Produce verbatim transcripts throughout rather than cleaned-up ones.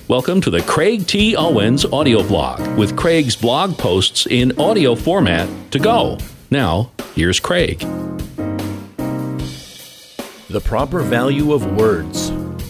Welcome to the Craig T. Owens audio blog with Craig's blog posts in audio format to go. Now, here's Craig. The proper value of words.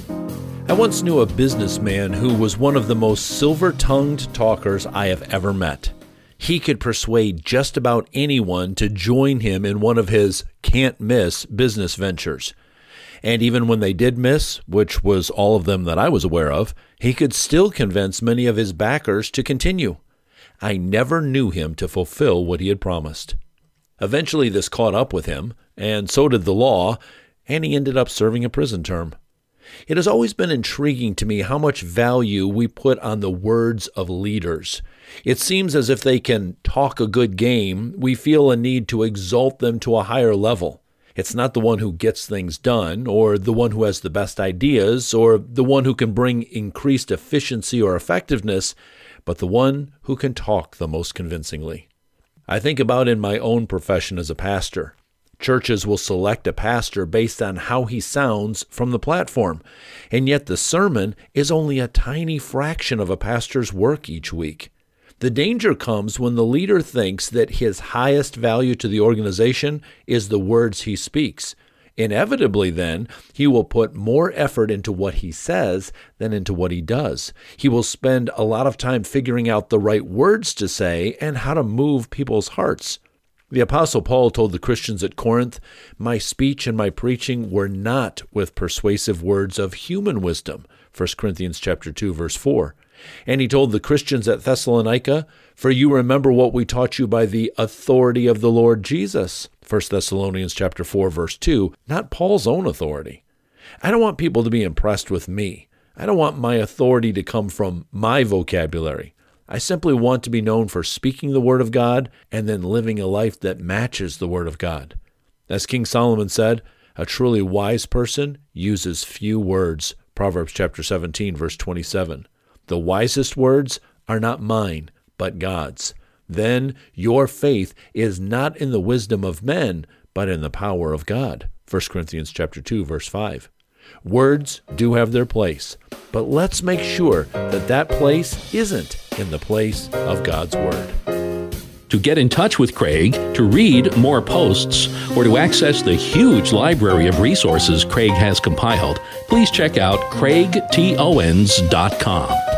I once knew a businessman who was one of the most silver-tongued talkers I have ever met. He could persuade just about anyone to join him in one of his can't-miss business ventures. And even when they did miss, which was all of them that I was aware of, he could still convince many of his backers to continue. I never knew him to fulfill what he had promised. Eventually this caught up with him, and so did the law, and he ended up serving a prison term. It has always been intriguing to me how much value we put on the words of leaders. It seems as if they can talk a good game, we feel a need to exalt them to a higher level. It's not the one who gets things done, or the one who has the best ideas, or the one who can bring increased efficiency or effectiveness, but the one who can talk the most convincingly. I think about in my own profession as a pastor. Churches will select a pastor based on how he sounds from the platform, and yet the sermon is only a tiny fraction of a pastor's work each week. The danger comes when the leader thinks that his highest value to the organization is the words he speaks. Inevitably, then, he will put more effort into what he says than into what he does. He will spend a lot of time figuring out the right words to say and how to move people's hearts. The Apostle Paul told the Christians at Corinth, "My speech and my preaching were not with persuasive words of human wisdom," First Corinthians chapter two, verse four. And he told the Christians at Thessalonica, "For you remember what we taught you by the authority of the Lord Jesus," First Thessalonians chapter four, verse two, not Paul's own authority. I don't want people to be impressed with me. I don't want my authority to come from my vocabulary. I simply want to be known for speaking the Word of God and then living a life that matches the Word of God. As King Solomon said, a truly wise person uses few words, Proverbs chapter seventeen, verse twenty-seven. The wisest words are not mine, but God's. Then your faith is not in the wisdom of men, but in the power of God. First Corinthians chapter two, verse five. Words do have their place, but let's make sure that that place isn't in the place of God's Word. To get in touch with Craig, to read more posts, or to access the huge library of resources Craig has compiled, please check out craig t owens dot com.